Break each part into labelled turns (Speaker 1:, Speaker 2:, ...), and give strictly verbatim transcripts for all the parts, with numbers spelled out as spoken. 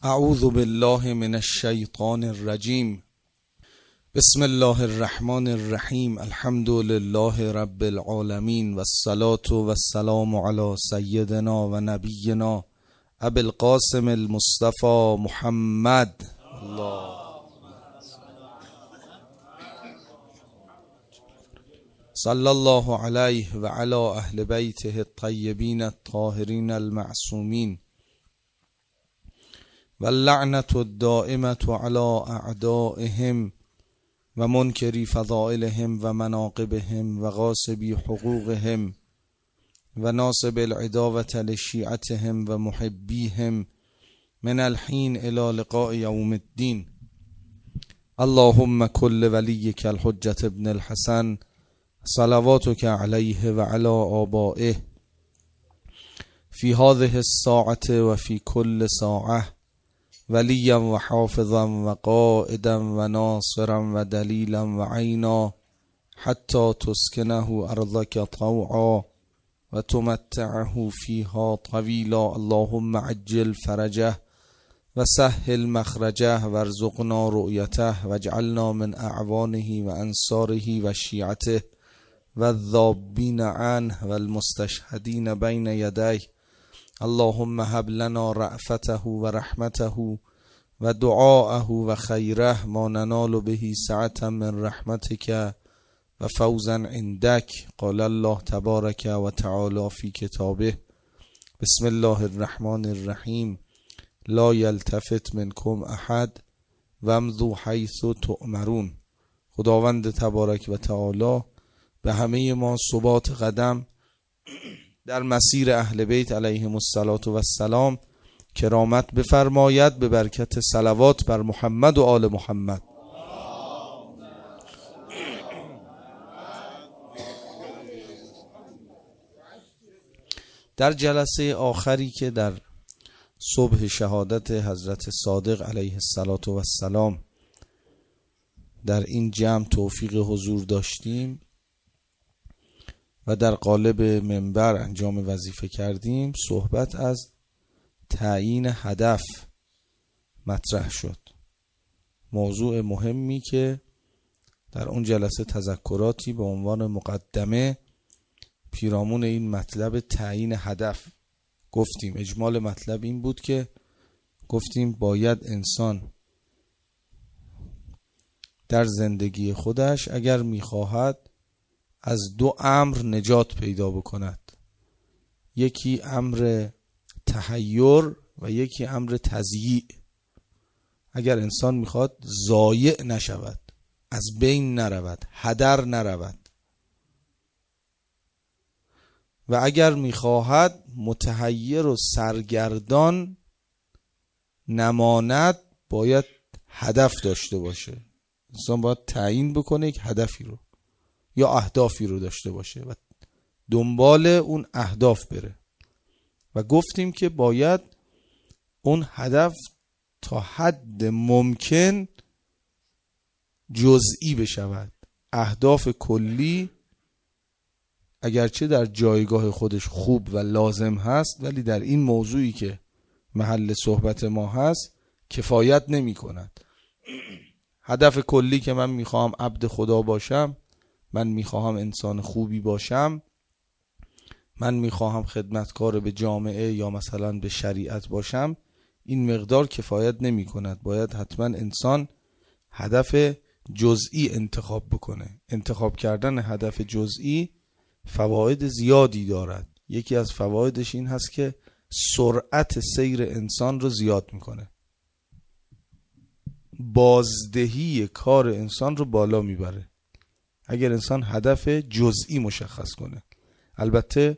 Speaker 1: اعوذ بالله من الشیطان الرجیم. بسم الله الرحمن الرحیم. الحمد لله رب العالمین و الصلاة و السلام علی سیدنا و نبینا ابی القاسم المصطفى محمد. الله صلی الله علیه و علی اهل بیته الطیبین الطاهرین المعصومین و اللعنة الدائمة على اعدائهم و منکری فضائلهم و مناقبهم و غاصبی حقوقهم و ناصب العداوة لشیعتهم و محبیهم من الحین الى لقاء یوم الدین. اللهم کل ولیک الحجة ابن الحسن صلواتک علیه و علی آبائه فی هذه الساعة و فی کل ساعة ولیا و حافظا و قائدا و ناصرا و دلیلا و عینا حتی تسکنه ارضک طوعا و تمتعه فیها طویلا. اللهم عجل فرجه و سهل مخرجه و ارزقنا رؤیته و اجعلنا من اعوانه و انصاره و شیعته و الذابین عنه و المستشهدین بین یدیه. اللهم هب لنا رأفته و رحمته و دعاءه و خیره ما ننال به سعة من رحمتك و فوزا عندك. قال الله تبارک و تعالی فی کتابه بسم الله الرحمن الرحیم لا یلتفت منکم احد وامضوا حیث تؤمرون. خداوند تبارک و تعالی به همه ما ثبات قدم در مسیر اهل بیت علیهم الصلاة و السلام کرامت بفرماید به برکت صلوات بر محمد و آل محمد. در جلسه آخری که در صبح شهادت حضرت صادق علیه الصلاة و السلام در این جمع توفیق حضور داشتیم و در قالب منبر انجام وظیفه کردیم، صحبت از تعیین هدف مطرح شد. موضوع مهمی که در اون جلسه تذکراتی به عنوان مقدمه پیرامون این مطلب تعیین هدف گفتیم. اجمال مطلب این بود که گفتیم باید انسان در زندگی خودش اگر میخواهد از دو امر نجات پیدا بکند، یکی امر تحیر و یکی امر تضییع. اگر انسان میخواد ضایع نشود، از بین نرود، هدر نرود، و اگر میخواهد متحیر و سرگردان نماند باید هدف داشته باشه. انسان باید تعیین بکنه یک هدفی رو یا اهدافی رو داشته باشه و دنبال اون اهداف بره. و گفتیم که باید اون هدف تا حد ممکن جزئی بشود. اهداف کلی اگرچه در جایگاه خودش خوب و لازم هست، ولی در این موضوعی که محل صحبت ما هست کفایت نمی کند. هدف کلی که من میخوام عبد خدا باشم، من میخواهم انسان خوبی باشم، من میخواهم خدمتکار به جامعه یا مثلا به شریعت باشم، این مقدار کفایت نمی کند. باید حتما انسان هدف جزئی انتخاب بکنه. انتخاب کردن هدف جزئی فواید زیادی دارد. یکی از فوایدش این هست که سرعت سیر انسان رو زیاد میکنه، بازدهی کار انسان رو بالا میبره اگر انسان هدف جزئی مشخص کنه. البته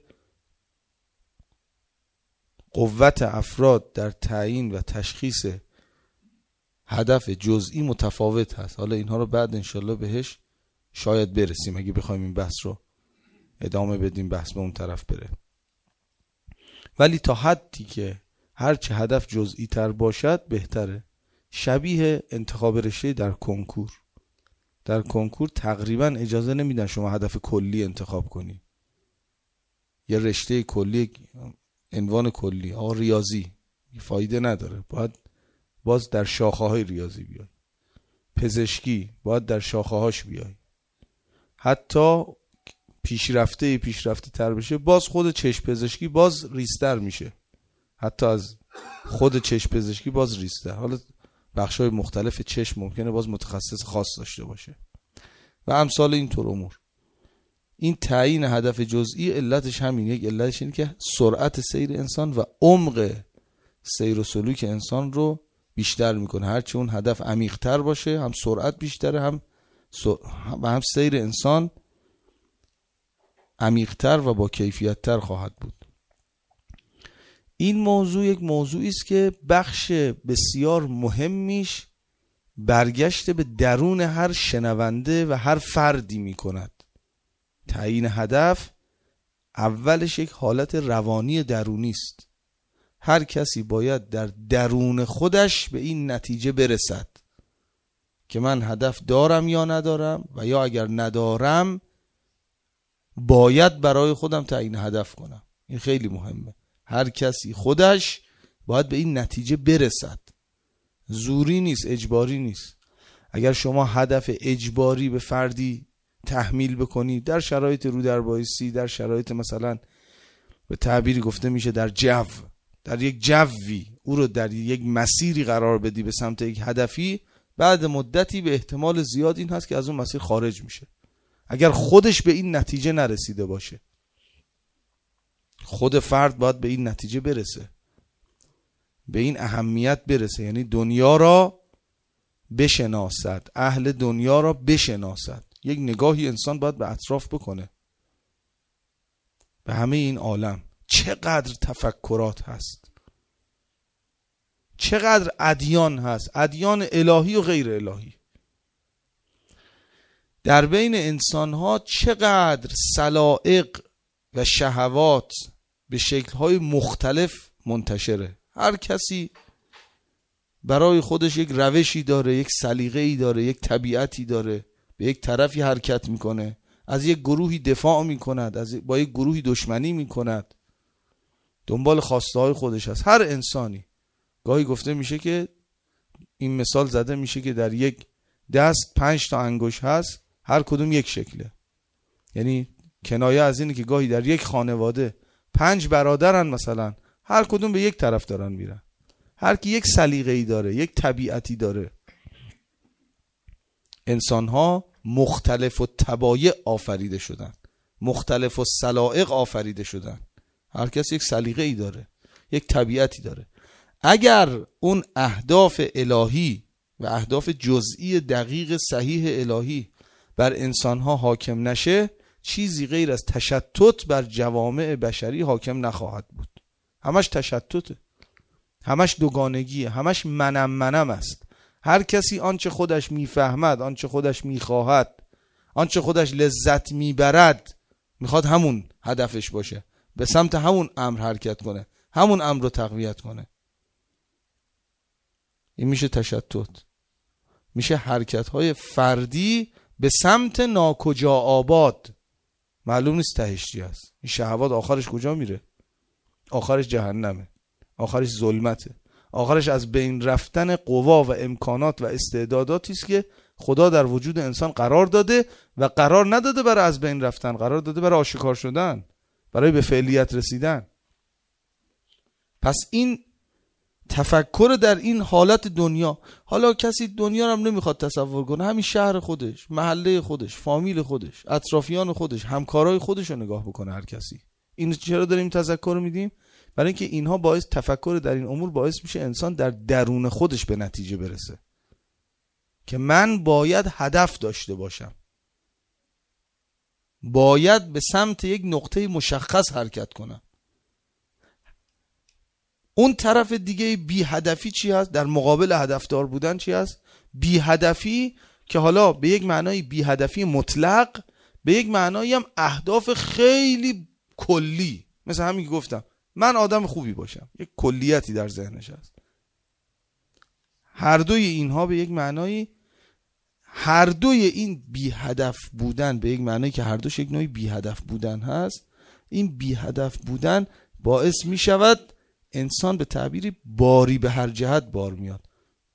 Speaker 1: قوت افراد در تعیین و تشخیص هدف جزئی متفاوت هست. حالا اینها رو بعد انشالله بهش شاید برسیم اگه بخوایم این بحث رو ادامه بدیم، بحث به اون طرف بره. ولی تا حدی که هرچه هدف جزئی تر باشد بهتره. شبیه انتخاب رشته در کنکور. در کنکور تقریبا اجازه نمیدن شما هدف کلی انتخاب کنی. یه رشته کلی، عنوان کلی، آقا ریاضی فایده نداره، باید باز در شاخه های ریاضی بیای، پزشکی باید در شاخه هاش بیای، حتی پیشرفته پیشرفته تر بشه باز خود چشم پزشکی باز ریستر میشه، حتی از خود چشم پزشکی باز ریستر. حالا بخشای مختلف چشم ممکنه باز متخصص خاص داشته باشه و امثال اینطور امور. این تعیین هدف جزئی علتش همین، یک علتش اینه که سرعت سیر انسان و عمق سیر و سلوک انسان رو بیشتر میکنه. هرچی اون هدف عمیق‌تر باشه هم سرعت بیشتره، هم سر... و هم سیر انسان عمیق‌تر و با کیفیت‌تر خواهد بود. این موضوع یک موضوعی است که بخش بسیار مهمیش برگشت به درون هر شنونده و هر فردی میکند. تعیین هدف اولش یک حالت روانی درونی است. هر کسی باید در درون خودش به این نتیجه برسد که من هدف دارم یا ندارم، و یا اگر ندارم باید برای خودم تعیین هدف کنم. این خیلی مهمه. هر کسی خودش باید به این نتیجه برسد. زوری نیست، اجباری نیست. اگر شما هدف اجباری به فردی تحمیل بکنی در شرایط رو در بایستی، در شرایط مثلا به تعبیری گفته میشه در جو، در یک جوی او رو در یک مسیری قرار بدی به سمت یک هدفی، بعد مدتی به احتمال زیاد این هست که از اون مسیر خارج میشه اگر خودش به این نتیجه نرسیده باشه. خود فرد باید به این نتیجه برسه، به این اهمیت برسه، یعنی دنیا را بشناسد، اهل دنیا را بشناسد. یک نگاهی انسان باید به اطراف بکنه، به همه این عالم. چقدر تفکرات هست، چقدر ادیان هست، ادیان الهی و غیر الهی. در بین انسان ها چقدر سلائق و شهوات به شکل‌های مختلف منتشره. هر کسی برای خودش یک روشی داره، یک سلیقه‌ای داره، یک طبیعتی داره، به یک طرفی حرکت میکنه، از یک گروهی دفاع میکند، از با یک گروهی دشمنی میکند، دنبال خواسته های خودش هست. هر انسانی گاهی گفته میشه که این مثال زده میشه که در یک دست پنج تا انگشت هست، هر کدوم یک شکله. یعنی کنایه از اینه که گاهی در یک خانواده پنج برادرن مثلا، هر کدوم به یک طرف دارن میرن، هر کی یک سلیقه‌ای داره، یک طبیعتی داره. انسان ها مختلف و تبایع آفریده شدن، مختلف و سلائق آفریده شدن. هر کس یک سلیقه‌ای داره، یک طبیعتی داره. اگر اون اهداف الهی و اهداف جزئی دقیق صحیح الهی بر انسان ها حاکم نشه، چیزی غیر از تشتت بر جوامع بشری حاکم نخواهد بود. همش تشتته، همش دوگانگیه، همش منم منم است. هر کسی آنچه خودش میفهمد، آنچه خودش میخواهد، آنچه خودش لذت میبرد، میخواد همون هدفش باشه، به سمت همون امر حرکت کنه، همون امر رو تقویت کنه. این میشه تشتت، میشه حرکت‌های فردی به سمت ناکجا آباد. معلوم نیست تهش چی هست. این شهوات آخرش کجا میره؟ آخرش جهنمه، آخرش ظلمته، آخرش از بین رفتن قوا و امکانات و استعداداتی است که خدا در وجود انسان قرار داده و قرار نداده برای از بین رفتن، قرار داده برای آشکار شدن، برای به فعلیت رسیدن. پس این تفکر در این حالت دنیا، حالا کسی دنیا رو هم نمیخواد تصور کنه، همین شهر خودش، محله خودش، فامیل خودش، اطرافیان خودش، همکارای خودش رو نگاه بکنه. هر کسی این چرا داریم تذکر میدیم؟ برای اینکه اینها باعث، تفکر در این امور باعث میشه انسان در درون خودش به نتیجه برسه که من باید هدف داشته باشم، باید به سمت یک نقطه مشخص حرکت کنم. اون طرف دیگه بی هدفی چی هست؟ در مقابل هدفدار بودن چی هست؟ بی هدفی که حالا به یک معنای بی هدفی مطلق، به یک معنایی هم اهداف خیلی کلی، مثل همین که گفتم من آدم خوبی باشم، یک کلیتی در ذهنش هست. هر دوی اینها به یک معنایی، هر دوی این بی هدف بودن به یک معنایی که هر دوش یک نوعی بی هدف بودن هست، این بی هدف بودن باعث می شود انسان به تعبیری باری به هر جهت بار میاد.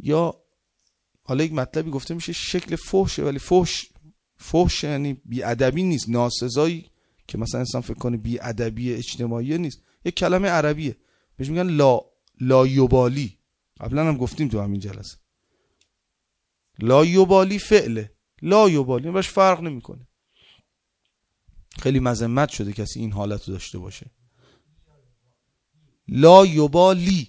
Speaker 1: یا حالا یک مطلبی گفته میشه شکل فحشه، ولی فحش فحش یعنی بی‌ادبی نیست، ناسزایی که مثلا انسان فکر کنه بی‌ادبی اجتماعی نیست، یک کلمه عربیه بهش میگن لا لا یبالی. قبلا هم گفتیم تو همین جلسه لا یبالی فعله، لا یبالی باش فرق نمیکنه. خیلی مذمت شده کسی این حالت رو داشته باشه. لا یبالی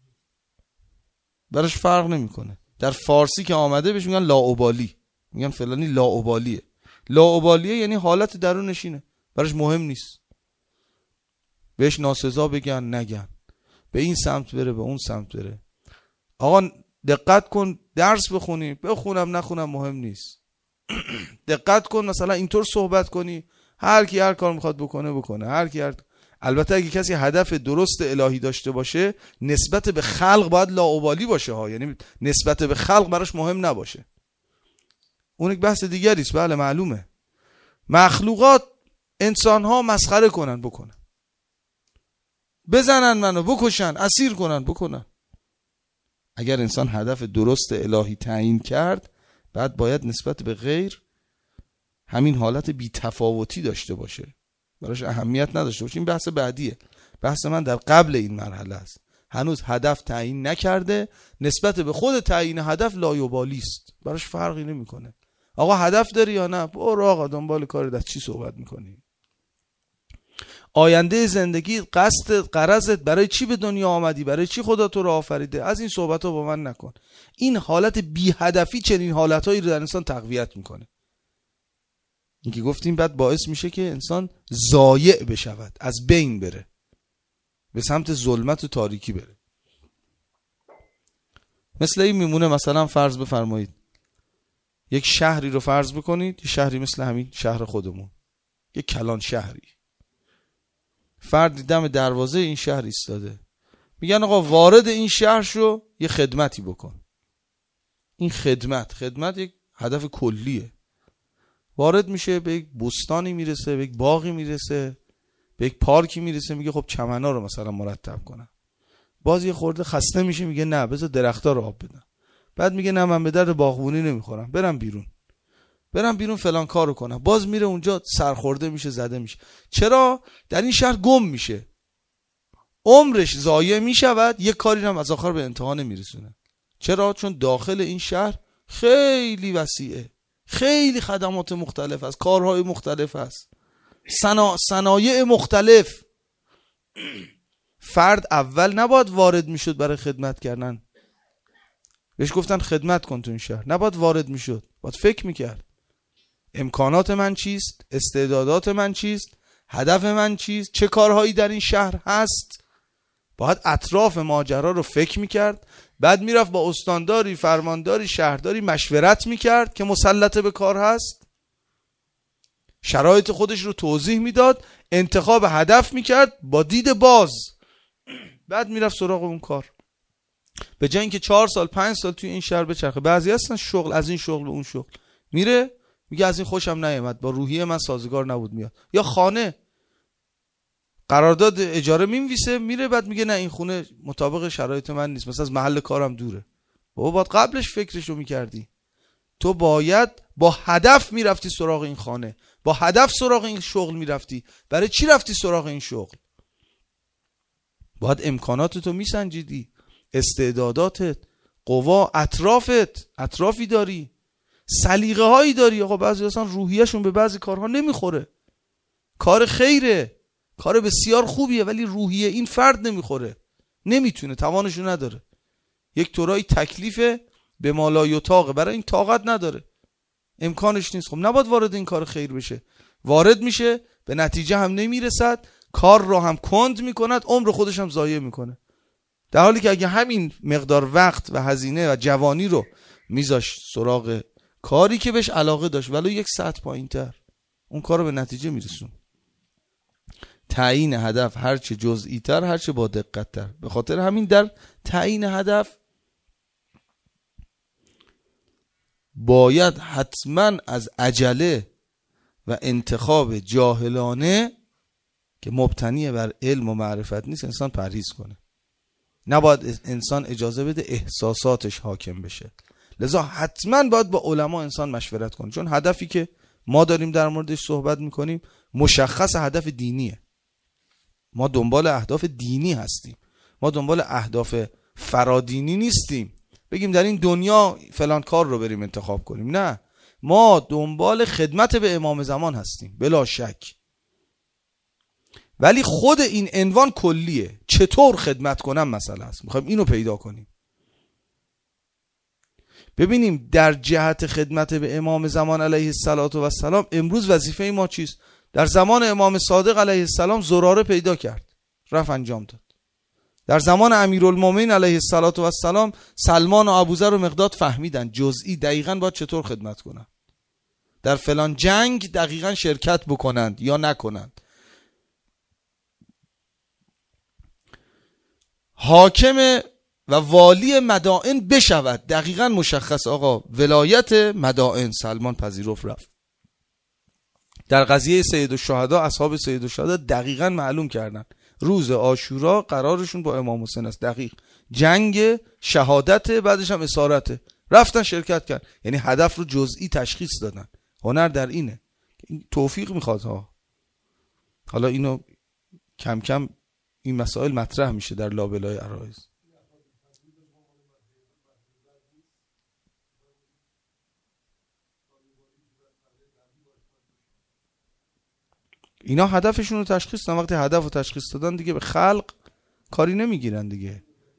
Speaker 1: براش فرق نمیکنه. در فارسی که آمده بهش میگن لاابالی، میگن فلانی لاابالیه. لاابالیه یعنی حالت درونشینه، براش مهم نیست. بهش ناسزا بگن نگن، به این سمت بره به اون سمت بره. آقا دقت کن درس بخونی، بخونم نخونم مهم نیست. دقت کن مثلا اینطور صحبت کنی، هر کی هر کار میخواد بکنه بکنه، هر کی هر... البته اگه کسی هدف درست الهی داشته باشه نسبت به خلق باید لاابالی باشه ها، یعنی نسبت به خلق براش مهم نباشه. اون یک بحث دیگری است. بله معلومه مخلوقات انسان ها مسخره کنن بکنن، بزنن منو بکشن، اسیر کنن بکنن. اگر انسان هدف درست الهی تعیین کرد بعد باید نسبت به غیر همین حالت بی تفاوتی داشته باشه، براش اهمیت نداشته باشه. این بحث بعدیه. بحث من در قبل این مرحله است. هنوز هدف تعیین نکرده، نسبت به خود تعیین هدف لایوبالی است، براش فرقی نمیکنه. آقا هدف داری یا نه؟ برو آقا دنبال کارت، از چی صحبت میکنی؟ آینده زندگی، قصد غرضت، برای چی به دنیا آمدی، برای چی خدا تو رو آفریده، از این صحبت ها با من نکن. این حالت بی هدفی چنین حالتهایی رو در انسان تقویت میکنه. این که گفتیم بعد باعث میشه که انسان ضایع بشود، از بین بره، به سمت ظلمت و تاریکی بره. مثل این میمونه مثلا فرض بفرمایید یک شهری رو فرض بکنید، یک شهری مثل همین شهر خودمون، یک کلان شهری، فردی دم دروازه این شهر ایستاده، میگن آقا وارد این شهر شو یه خدمتی بکن. این خدمت خدمت یک هدف کلیه. وارد میشه، به یک بستانی میرسه، به یک باغی میرسه، به یک پارکی میرسه، میگه خب چمنا رو مثلا مرتب کنم. باز یه خورده خسته میشه، میگه نه بذار درختا رو آب بدم. بعد میگه نه من به درد باغبونی نمیخورم، برم بیرون برم بیرون فلان کارو کنم. باز میره اونجا سرخورده میشه، زده میشه. چرا؟ در این شهر گم میشه، عمرش ضایع میشود، یک کاری هم از آخر به انتها نمیرسونه. چرا؟ چون داخل این شهر خیلی وسیعه، خیلی خدمات مختلف است، کارهای مختلف است، صنا... صنایع مختلف. فرد اول نباید وارد میشد برای خدمت کردن. بهش گفتن خدمت کن تو این شهر، نباید وارد میشد، باید فکر میکرد امکانات من چیست، استعدادات من چیست، هدف من چیست، چه کارهایی در این شهر هست. باید اطراف ماجرا رو فکر میکرد. بعد میرفت با استانداری، فرمانداری، شهرداری مشورت میکرد که مسلط به کار هست، شرایط خودش رو توضیح میداد، انتخاب هدف میکرد با دید باز. بعد میرفت سراغ اون کار، به جای اینکه چهار سال پنج سال توی این شهر بچرخه. بعضی هستن شغل از این شغل به اون شغل، میره میگه از این خوشم نیامد، با روحیه من سازگار نبود، میاد. یا خانه قرارداد اجاره می‌نویسه، میره بعد میگه نه این خونه مطابق شرایط من نیست، مثلا از محل کارم دوره. بابا باید قبلش فکرشو میکردی. تو باید با هدف میرفتی سراغ این خانه، با هدف سراغ این شغل میرفتی. برای چی رفتی سراغ این شغل؟ باید امکاناتتو میسنجیدی، استعداداتت، قوا، اطرافت، اطرافی داری، سلیقه هایی داری. آقا بعضی اصلا روحیه‌شون به بعضی کارها نمیخوره، کار خیره، کار بسیار خوبیه، ولی روحیه این فرد نمیخوره، نمیتونه، توانشو نداره. یک طورایی تکلیف به مالای یطاقه، برای این طاقت نداره، امکانش نیست. خب نباید وارد این کار خیر بشه. وارد میشه، به نتیجه هم نمیرسد، کار رو هم کند میکند، عمر خودش هم ضایع میکنه. در حالی که اگه همین مقدار وقت و هزینه و جوانی رو میذاش سراغ کاری که بهش علاقه داشت ولو یک سطح پایین‌تر، اون کار رو به نتیجه میرسون. تعیین هدف هرچه جزئی تر هرچه با دقت تر. به خاطر همین در تعیین هدف باید حتما از عجله و انتخاب جاهلانه که مبتنی بر علم و معرفت نیست انسان پرهیز کنه. نباید انسان اجازه بده احساساتش حاکم بشه. لذا حتما باید با علما انسان مشورت کنه، چون هدفی که ما داریم در موردش صحبت میکنیم مشخص هدف دینیه. ما دنبال اهداف دینی هستیم، ما دنبال اهداف فرادینی نیستیم بگیم در این دنیا فلان کار رو بریم انتخاب کنیم. نه، ما دنبال خدمت به امام زمان هستیم بلا شک، ولی خود این عنوان کلیه. چطور خدمت کنم مسئله است، میخوایم اینو پیدا کنیم. ببینیم در جهت خدمت به امام زمان علیه السلام امروز وظیفه ما چیست؟ در زمان امام صادق علیه السلام زراره پیدا کرد، رفت انجام داد. در زمان امیرالمومنین علیه السلام سلمان و ابوذر و مقداد فهمیدن جزئی دقیقاً باید چطور خدمت کنن، در فلان جنگ دقیقاً شرکت بکنند یا نکنند. حاکم و والی مدائن بشود، دقیقاً مشخص آقا ولایت مدائن سلمان پذیرفت رفت. در قضیه سید الشهدا اصحاب سید الشهدا دقیقاً معلوم کردن روز عاشورا قرارشون با امام حسین است، دقیق جنگ شهادت، بعدش هم اسارته، رفتن شرکت کرد. یعنی هدف رو جزئی تشخیص دادن. هنر در اینه، توفیق میخواد ها. حالا اینو کم کم این مسائل مطرح میشه در لابلای عرایض. اینا هدفشون رو تشخیص دادن. وقتی هدف رو تشخیص دادن دیگه به خلق کاری نمیگیرن دیگه.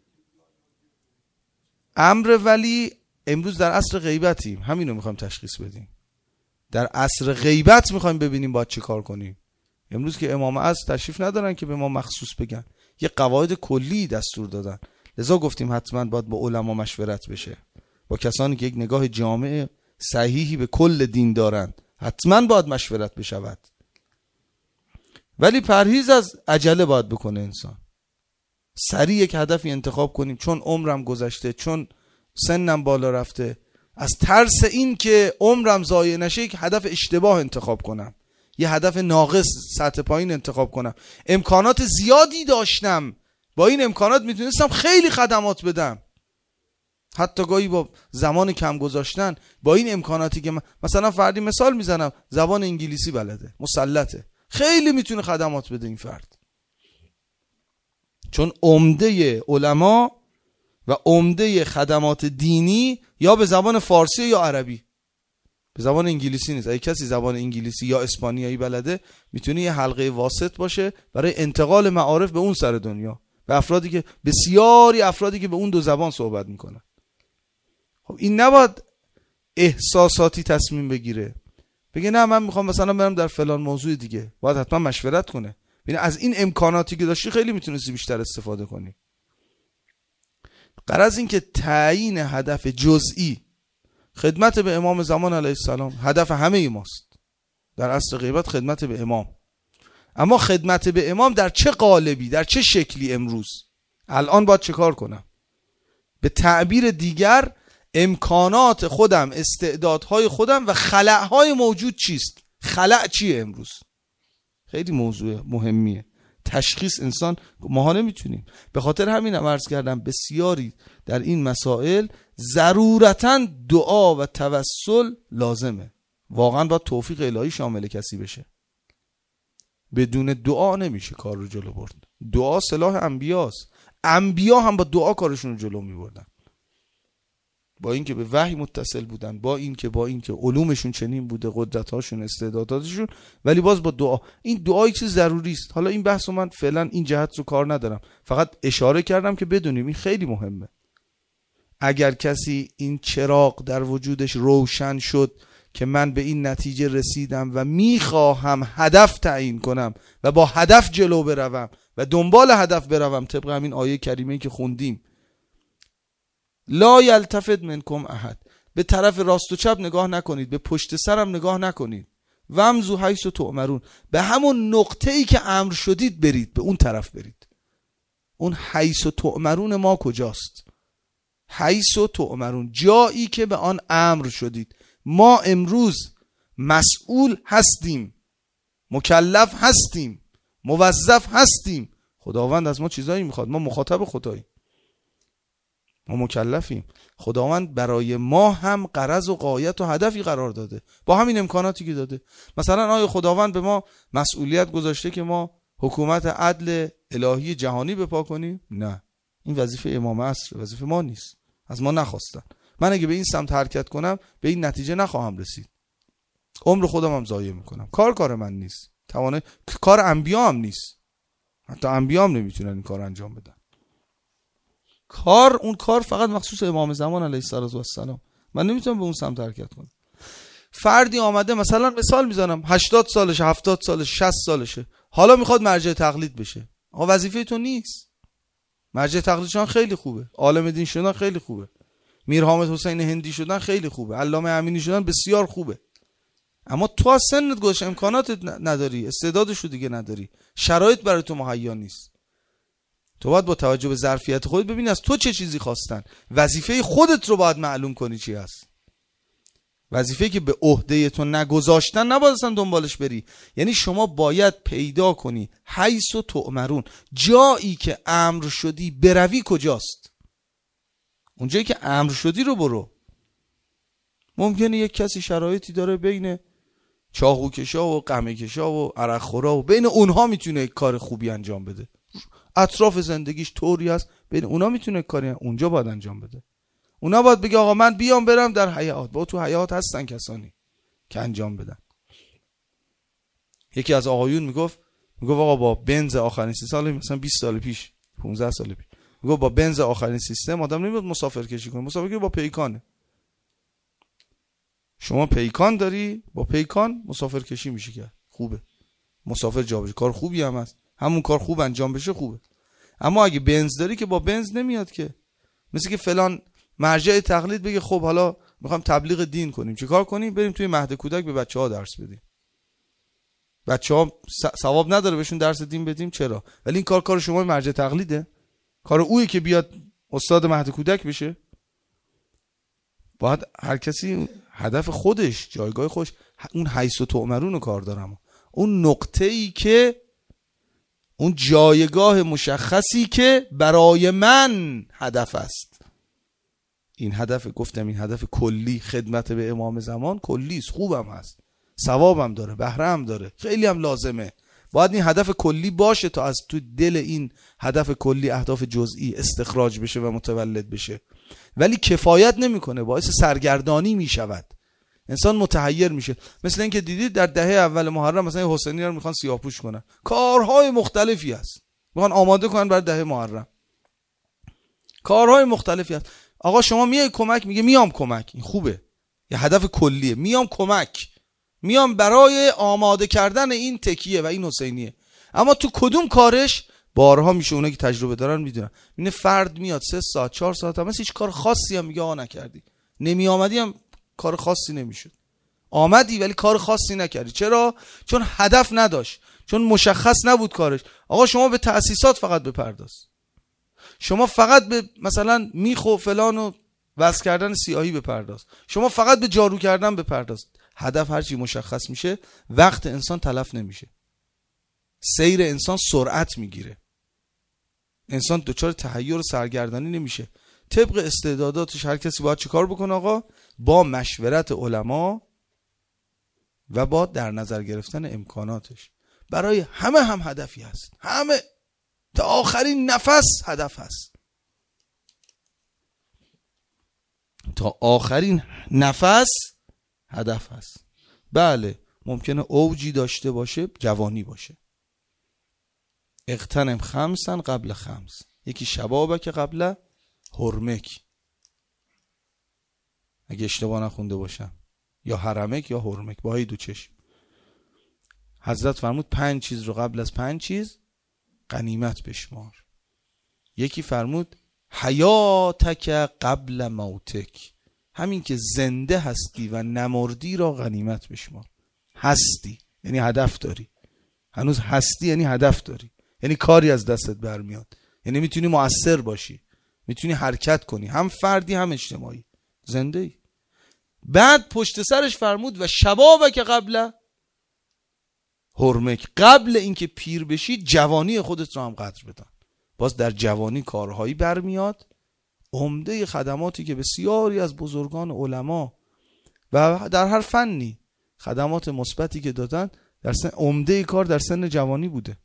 Speaker 1: امر ولی امروز در عصر غیبتیم، همین رو میخوایم تشخیص بدیم. در عصر غیبت میخوایم ببینیم باید چی کار کنیم. امروز که امام از تشریف ندارن که به ما مخصوص بگن، یه قواعد کلی دستور دادن. لذا گفتیم حتما باید با علما مشورت بشه، با کسانی که یک نگاه جامع صحیحی به کل دین دارند حتما باید مشورت بشود. ولی پرهیز از عجله باید بکنه انسان. سریع یک هدفی انتخاب کنیم، چون عمرم گذشته، چون سنم بالا رفته، از ترس این که عمرم ضایع نشه یک هدف اشتباه انتخاب کنم، یه هدف ناقص سطح پایین انتخاب کنم. امکانات زیادی داشتم، با این امکانات میتونستم خیلی خدمات بدم، حتی گاهی با زمان کم گذاشتن با این امکاناتی که من مثلا فردی مثال میزنم زبان انگلیسی بلده، مسلطه، خیلی میتونه خدمات بده این فرد. چون عمده علما و عمده خدمات دینی یا به زبان فارسی یا عربی، به زبان انگلیسی نیست. اگه کسی زبان انگلیسی یا اسپانیایی بلده میتونه یه حلقه واسط باشه برای انتقال معارف به اون سر دنیا، به افرادی که بسیاری افرادی که به اون دو زبان صحبت میکنن. خب این نباید احساساتی تصمیم بگیره، بگه نه من میخوام مثلا برم در فلان موضوع دیگه. باید حتما مشورت کنه، ببین از این امکاناتی که داشتی خیلی میتونستی بیشتر استفاده کنی. غرض این که تعیین هدف جزئی خدمت به امام زمان علیه السلام هدف همه ماست. در عصر غیبت خدمت به امام، اما خدمت به امام در چه قالبی، در چه شکلی؟ امروز الان باید چه کار کنم؟ به تعبیر دیگر امکانات خودم، استعدادهای خودم و خلأهای موجود چیست؟ خلأ چیه امروز؟ خیلی موضوع مهمیه. تشخیص انسان ماها نمیتونیم. به خاطر همین هم عرض کردم بسیاری در این مسائل ضرورتاً دعا و توسل لازمه. واقعا باید توفیق الهی شامل کسی بشه. بدون دعا نمیشه کار رو جلو برد. دعا سلاح انبیاست. انبیا هم با دعا کارشون رو جلو میبردن، با اینکه به وحی متصل بودن، با اینکه با اینکه علومشون چنین بوده، قدرت‌هاشون، استعداداتشون، ولی باز با دعا. این دعایی چیز ضروری است. حالا این بحثو من فعلا این جهت رو کار ندارم، فقط اشاره کردم که بدونیم این خیلی مهمه. اگر کسی این چراغ در وجودش روشن شد که من به این نتیجه رسیدم و میخواهم هدف تعیین کنم و با هدف جلو بروم و دنبال هدف بروم، طبق همین آیه کریمه که خوندیم، لا یلتفت منکم احد، به طرف راست و چپ نگاه نکنید، به پشت سرم نگاه نکنید، وامضوا حیث تؤمرون، به همون نقطه‌ای که امر شدید برید، به اون طرف برید. اون حیث تؤمرون ما کجاست؟ حیث تؤمرون، جایی که به آن امر شدید. ما امروز مسئول هستیم، مکلف هستیم، موظف هستیم. خداوند از ما چیزایی میخواد، ما مخاطب خداییم. ما مکلفیم. خداوند برای ما هم غرض و غایت و هدفی قرار داده با همین امکاناتی که داده. مثلا آیا خداوند به ما مسئولیت گذاشته که ما حکومت عدل الهی جهانی بپا کنیم؟ نه، این وظیفه امام عصر، وظیفه ما نیست، از ما نخواستن. من اگه به این سمت حرکت کنم به این نتیجه نخواهم رسید، عمر خودم هم ضایع میکنم. کار کار من نیست، توانه کار انبیا هم نیست، حتی انبیا هم نمیتونن این کار انجام بدن. کار اون کار فقط مخصوص امام زمان علیه السلام. من نمیتونم به اون سمت حرکت کنم. فردی آمده مثلا مثال میزنم هشتاد سالشه، هفتاد سالشه، شصت سالشه، حالا میخواد مرجع تقلید بشه. آقا وظیفه تو نیست. مرجع تقلید شدن خیلی خوبه، عالم دین شدن خیلی خوبه، میر حامد حسین هندی شدن خیلی خوبه، علامه امینی شدن بسیار خوبه. اما تو از سنت گذشت، امکاناتت نداری، استعدادشو دیگه نداری، شرایط برای تو مهیا نیست. تو باید با توجه به ظرفیت خودت ببین از تو چه چیزی خواستن. وظیفه خودت رو باید معلوم کنی چی هست. وظیفه که به عهده تو نگذاشتن نباید اصلا دنبالش بری. یعنی شما باید پیدا کنی حیث و تؤمرون، جایی که امر شدی بروی کجاست. اونجایی که امر شدی رو برو. ممکنه یک کسی شرایطی داره بین چاقوکشا و قمه‌کشا و عرقخورا و بین اونها میتونه یک کار خوبی انجام بده، اطراف زندگیش طوری هست بین اونا میتونه کاری اونجا باید انجام بده. اونا باید بگه آقا من بیام برم در حیات، با تو حیات هستن کسانی که انجام بدن. یکی از آقایون میگفت میگفت آقا با بنز آخرین سی سال، مثلا بیست سال پیش، پانزده سال پیش، میگفت با بنز آخرین سیستم آدم نمیاد مسافر کشی کنه، مسافر کشی با پیکانه. شما پیکان داری، با پیکان مسافر کشی میشه کرد، خوبه. مسافر جابجا کار خوبی هم هست، همون کار خوب انجام بشه خوبه. اما اگه بنز داری که با بنز نمیاد که. مثل که فلان مرجع تقلید بگه خب حالا میخوام تبلیغ دین کنیم، چیکار کنیم؟ بریم توی مهد کودک به بچه‌ها درس بدیم. بچه‌ها ثواب نداره بهشون درس دین بدیم؟ چرا؟ ولی این کار کار شما مرجع تقلیده؟ کار اویی که بیاد استاد مهد کودک بشه؟ باید هر کسی هدف خودش، جایگاه خودش، اون حیث و تؤمرون رو کار دارم، اون نقطه‌ای که اون جایگاه مشخصی که برای من هدف است. این هدف، گفتم این هدف کلی، خدمت به امام زمان کلی است، خوبم هست، ثوابم داره، بهره هم داره، خیلی هم لازمه. باید این هدف کلی باشه تا از تو دل این هدف کلی اهداف جزئی استخراج بشه و متولد بشه. ولی کفایت نمیکنه، باعث سرگردانی میشود، انسان متحیر میشه. مثل اینکه دیدید در دهه اول محرم مثلا حسینی رو میخوان سیاه‌پوش کنن، کارهای مختلفی هست، میخوان آماده کنن برای دهه محرم، کارهای مختلفی هست. آقا شما میای کمک، میگه میام کمک، این خوبه، یه هدف کلیه، میام کمک، میام برای آماده کردن این تکیه و این حسینیه. اما تو کدوم کارش؟ بارها میشه، اونایی که تجربه دارن میدونن، این فرد میاد سه ساعت چهار ساعت هم مثل هیچ کار خاصی هم میگه آقا نکردی، نمی آمدی هم کار خاصی نمیشد، آمدی ولی کار خاصی نکردی. چرا؟ چون هدف نداشت، چون مشخص نبود کارش. آقا شما به تأسیسات فقط بپرداز، شما فقط به مثلا میخ و فلان و وصل کردن سیاهی بپرداز، شما فقط به جارو کردن بپرداز. هدف هرچی مشخص میشه وقت انسان تلف نمیشه، سیر انسان سرعت میگیره، انسان دچار تحیر و سرگردانی نمیشه. طبق استعداداتش هر کسی باید چه کار بکنه آقا؟ با مشورت علما و با در نظر گرفتن امکاناتش. برای همه هم هدفی هست، همه تا آخرین نفس هدف هست، تا آخرین نفس هدف هست. بله ممکنه اوجی داشته باشه، جوانی باشه. اغتنم خمسن قبل خمس، یکی شبابک قبل حرمک، اگه اشتباه نخونده باشم، یا حرمک یا حرمک، با هی دو چشم. حضرت فرمود پنج چیز رو قبل از پنج چیز غنیمت بشمار. یکی فرمود حیاتک قبل موتک، همین که زنده هستی و نمردی را غنیمت بشمار. هستی یعنی هدف داری، هنوز هستی یعنی هدف داری، یعنی کاری از دستت برمیاد، یعنی میتونی مؤثر باشی، میتونی حرکت کنی، هم فردی هم اجتماعی، زنده ای. بعد پشت سرش فرمود و شبابک قبل حرمک، قبل اینکه پیر بشی جوانی خودت رو هم قدر بدن. باز در جوانی کارهایی برمیاد، عمده خدماتی که بسیاری از بزرگان علما و در هر فنی خدمات مثبتی که دادن، در سن عمده کار در سن جوانی بوده.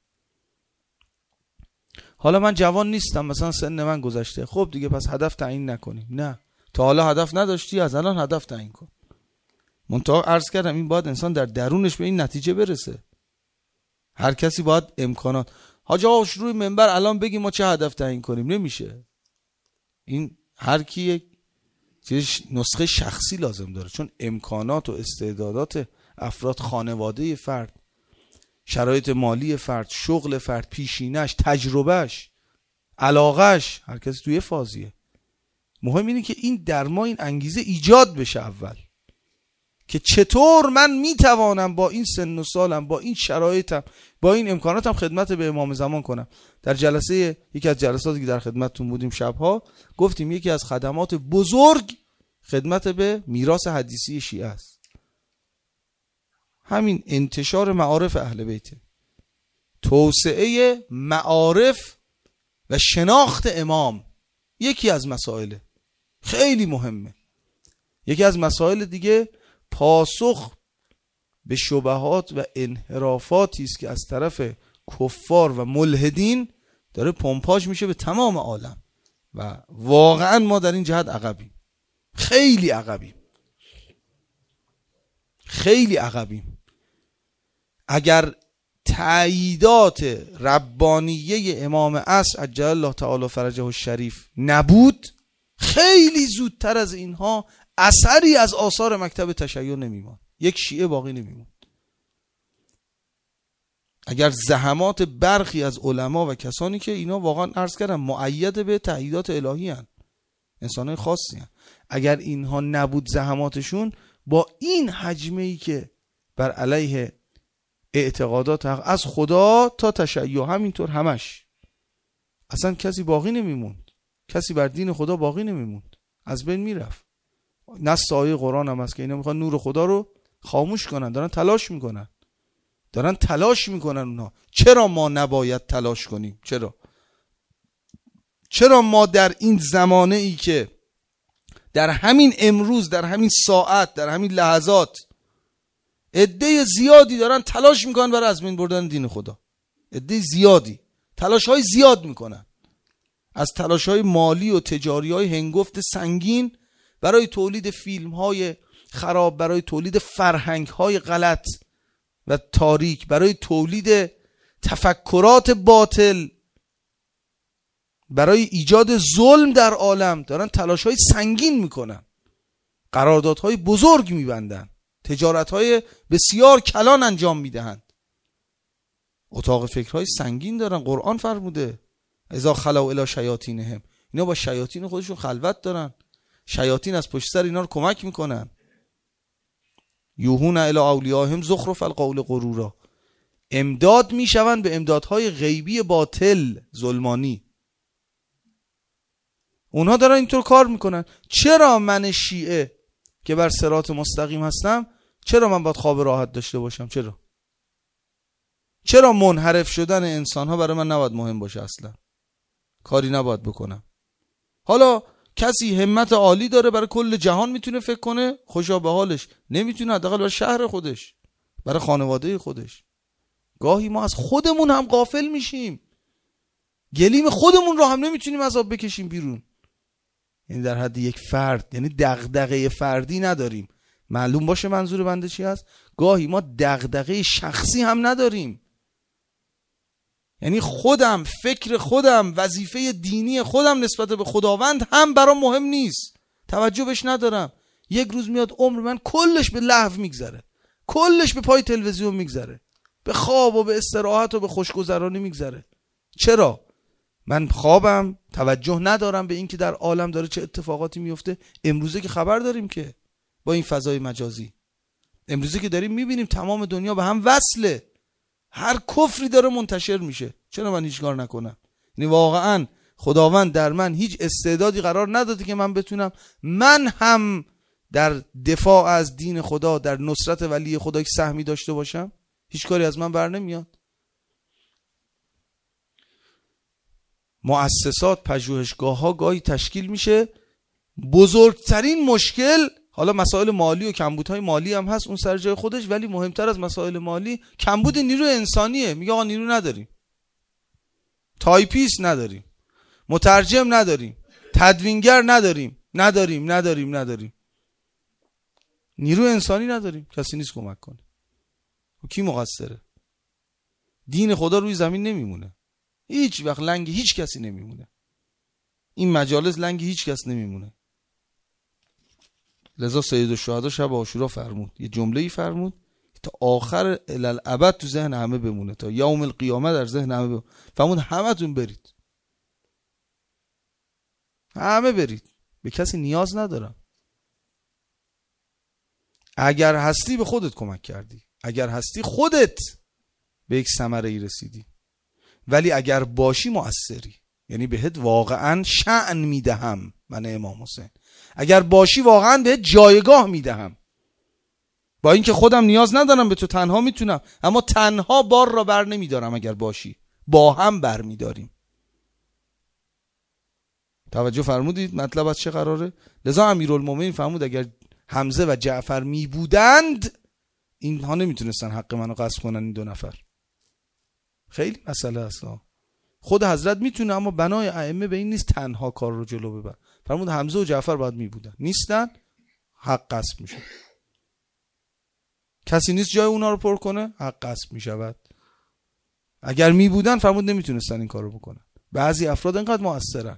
Speaker 1: حالا من جوان نیستم، مثلا سن من گذشته، خب دیگه پس هدف تعیین نکنیم. نه، تا حالا هدف نداشتی، از الان هدف تعیین کن. منتها عرض کردم این باید انسان در درونش به این نتیجه برسه. هر کسی باید امکانات حاج آقا روی منبر الان بگیم ما چه هدف تعیین کنیم، نمیشه. این هر کی یک نسخه شخصی لازم داره، چون امکانات و استعدادات افراد، خانواده فرد، شرایط مالی فرد، شغل فرد، پیشینش، تجربهش، علاقهش، هر کسی توی فازیه. مهم اینه که این در ما این انگیزه ایجاد بشه اول، که چطور من میتوانم با این سن و سالم، با این شرایطم، با این امکاناتم خدمت به امام زمان کنم. در جلسه یکی از جلساتی که در خدمتتون بودیم شبها گفتیم یکی از خدمات بزرگ خدمت به میراث حدیثی شیعه است. همین انتشار معارف اهل بیت، توسعه معارف و شناخت امام یکی از مسائل خیلی مهمه. یکی از مسائل دیگه پاسخ به شبهات و انحرافاتی است که از طرف کفار و ملحدین داره پمپاژ میشه به تمام عالم و واقعا ما در این جهت عقبیم، خیلی عقبیم، خیلی عقبیم. اگر تأییدات ربانیه امام عصر عجل الله تعالی فرجه الشریف نبود، خیلی زودتر از اینها اثری از آثار مکتب تشیع نمیماند، یک شیعه باقی نمیموند. اگر زحمات برخی از علما و کسانی که اینا واقعا عرض کردم مؤید به تأییدات الهی هن، انسانای خاصی هن، اگر اینها نبود زحماتشون، با این حجمه‌ای که بر علیه اعتقادات حق از خدا تا تشیع همینطور همش، اصلا کسی باقی نمیموند، کسی بر دین خدا باقی نمیموند، از بین میرفت. نص آیه قرآن هم هست که اینا میخوان نور خدا رو خاموش کنن، دارن تلاش میکنن، دارن تلاش میکنن اونها. چرا ما نباید تلاش کنیم؟ چرا؟ چرا ما در این زمانه ای که در همین امروز، در همین ساعت، در همین لحظات عده زیادی دارن تلاش میکنن برای از بین بردن دین خدا، عده زیادی تلاش های زیاد میکنن، از تلاش های مالی و تجاری های هنگفت سنگین برای تولید فیلم های خراب، برای تولید فرهنگ های غلط و تاریک، برای تولید تفکرات باطل، برای ایجاد ظلم در عالم دارن تلاش های سنگین میکنن، قراردادهای بزرگ میبندن، تجارت های بسیار کلان انجام میدهند، اتاق فکرهای سنگین دارن. قرآن فرموده اذا خلوا الی شیاطینهم، اینا با شیاطین خودشون خلوت دارن، شیاطین از پشت سر اینا رو کمک میکنن. یوحون الی اولیاءهم زخرف القول غرورا، امداد میشون به امدادهای غیبی باطل ظلمانی، اونها دارن اینطور کار میکنن. چرا من شیعه که بر صراط مستقیم هستم، چرا من باید خواب راحت داشته باشم؟ چرا؟ چرا منحرف شدن انسان ها برای من نباید مهم باشه؟ اصلا کاری نباید بکنم. حالا کسی همت عالی داره برای کل جهان میتونه فکر کنه، خوشا به حالش، نمیتونه حداقل برای شهر خودش، برای خانواده خودش. گاهی ما از خودمون هم غافل میشیم، گلیم خودمون رو هم نمیتونیم از آب بکشیم بیرون. یعنی در حد یک فرد، یعنی دغدغه فردی نداریم. معلوم باشه منظور بنده چی هست؟ گاهی ما دغدغه شخصی هم نداریم، یعنی خودم، فکر خودم، وظیفه دینی خودم نسبت به خداوند هم برام مهم نیست، توجه بهش ندارم. یک روز میاد عمر من کلش به لهو میگذره، کلش به پای تلویزیون میگذره، به خواب و به استراحت و به خوشگذرانی میگذره. چرا؟ من خوابم، توجه ندارم به این که در عالم داره چه اتفاقاتی میفته. امروزه که خبر داریم که با این فضای مجازی، امروزه که داریم میبینیم تمام دنیا به هم وصله، هر کفری داره منتشر میشه. چرا من هیچ کار نکنم؟ یعنی واقعا خداوند در من هیچ استعدادی قرار نداده که من بتونم من هم در دفاع از دین خدا، در نصرت ولی خدا یک سهمی داشته باشم؟ هیچ کاری از من بر نمیاد. مؤسسات، پژوهشگاه ها گاهی تشکیل میشه. بزرگترین مشکل، حالا مسائل مالی و کمبودهای مالی هم هست اون سر جای خودش، ولی مهمتر از مسائل مالی کمبود نیرو انسانیه. میگه آقا نیرو نداریم، تایپیست نداریم، مترجم نداریم، تدوینگر نداریم نداریم نداریم نداریم نیرو انسانی نداریم، کسی نیست کمک کنه. و کی مقصره؟ دین خدا روی زمین نمیمونه، هیچ وقت لنگ هیچ کسی نمیمونه، این مجالس لنگ هیچ کس نمیمونه. لذا سید الشهدا شب عاشورا فرمود، یه جمله‌ای فرمود تا آخر الالعبد تو ذهن همه بمونه، تا یوم القیامه در ذهن همه بمونه. فرمود همتون برید، همه برید، به کسی نیاز ندارم. اگر هستی به خودت کمک کردی، اگر هستی خودت به یک ثمره ای رسیدی، ولی اگر باشی مؤثری، یعنی بهت واقعا شأن میدهم. من امام حسین اگر باشی واقعا بهت جایگاه میدهم، با اینکه خودم نیاز ندارم به تو، تنها میتونم، اما تنها بار را بر نمیدارم. اگر باشی با هم بر میداریم. توجه فرمودید مطلب از چه قراره؟ لذا امیرالمومنین فرمود اگر حمزه و جعفر می بودند اینها نمیتونستن حق منو غصب کنن، این دو نفر. خیلی مسئله است. خود حضرت میتونه، اما بنای ائمه به این نیست تنها کار رو جلو ببر. فرمود حمزه و جعفر باید می بودن، نیستن، حق غصب میشه. کسی نیست جای اونا رو پر کنه، حق غصب میشود. اگر می بودن فرمود نمیتونستن این کارو بکنن. بعضی افراد اینقدر مؤثرن،